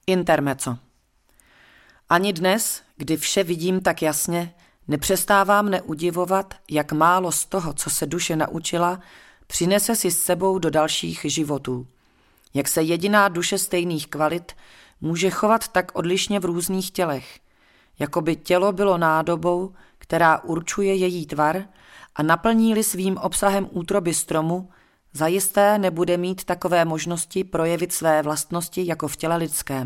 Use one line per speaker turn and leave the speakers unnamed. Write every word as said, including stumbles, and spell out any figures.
Intermezzo. Ani dnes, kdy vše vidím tak jasně, nepřestávám mne udivovat, jak málo z toho, co se duše naučila, přinese si s sebou do dalších životů. Jak se jediná duše stejných kvalit může chovat tak odlišně v různých tělech. Jako by tělo bylo nádobou, která určuje její tvar a naplní-li svým obsahem útroby stromu, zajisté nebude mít takové možnosti projevit své vlastnosti jako v těle lidském.